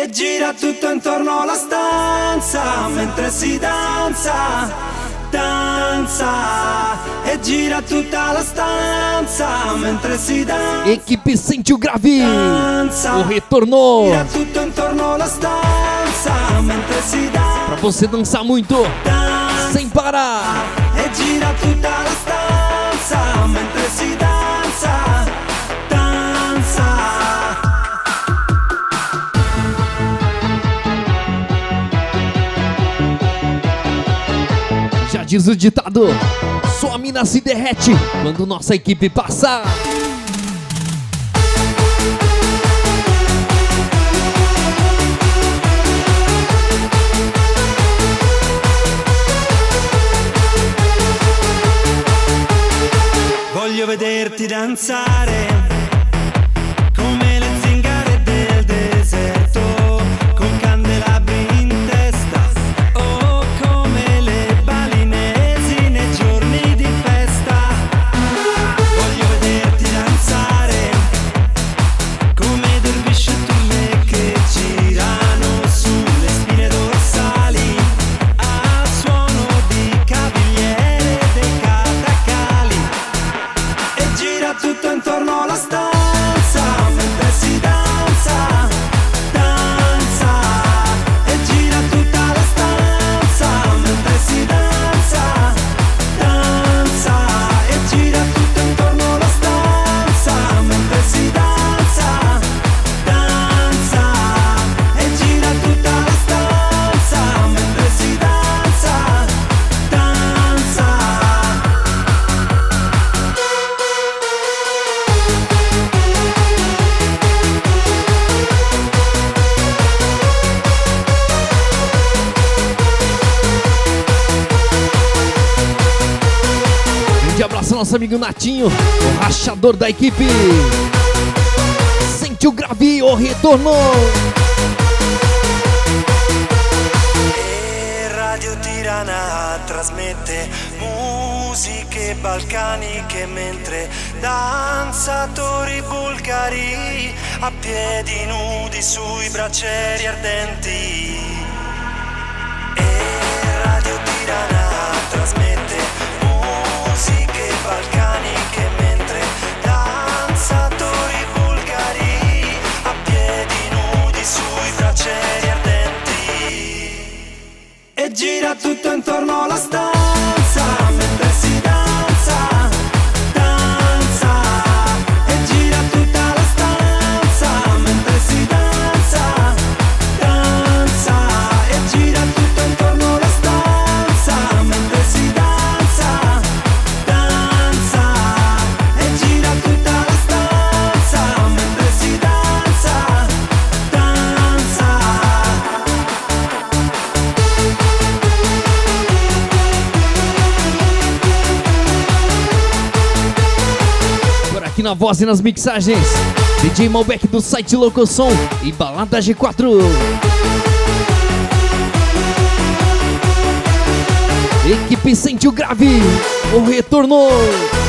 E gira tutto intorno alla stanza mentre si danza, danza. E gira tutta la stanza mentre si danza. Equipe Sente o Grave, o retorno. Gira tutto intorno alla stanza mentre si danza. Pra você dançar muito, Danza. sem parar. E gira tutta la stanza mentre si danza, danza. Já diz o ditado, sua mina se derrete quando nossa equipe passa. Voglio vederti danzare come le zingare del deserto, con candelabri in testa, o come le balinesi nei giorni di festa. Voglio vederti danzare come dervisce turne che girano sulle spine dorsali al suono di cavigliere dei catacali. E gira tutto intorno alla stanza mentre si danza, danza. E gira tutta la stanza mentre si danza, danza. E gira tutto intorno alla stanza mentre si danza, danza. E gira tutta la stanza mentre si danza, danza. Grande abraço ao nosso amigo Natinho, o rachador da equipe. Sente o Grave, o retorno. E Radio Tirana trasmette musiche balcaniche mentre danzatori bulgari a piedi nudi sui braccieri ardenti. E Radio Tirana trasmette musiche balcaniche mentre danzatori bulgari a piedi nudi sui braccieri ardenti. E gira tutto intorno alla stanza mentre si danza, danza. E gira tutta la stanza mentre si danza, danza. E gira tutto intorno alla stanza mentre si danza, danza. E gira tutta la stanza mentre si danza, danza. Por aqui na voz e nas mixagens, DJ Malbec do site Locosom e Balada G4. Equipe Sente o Grave, o retorno.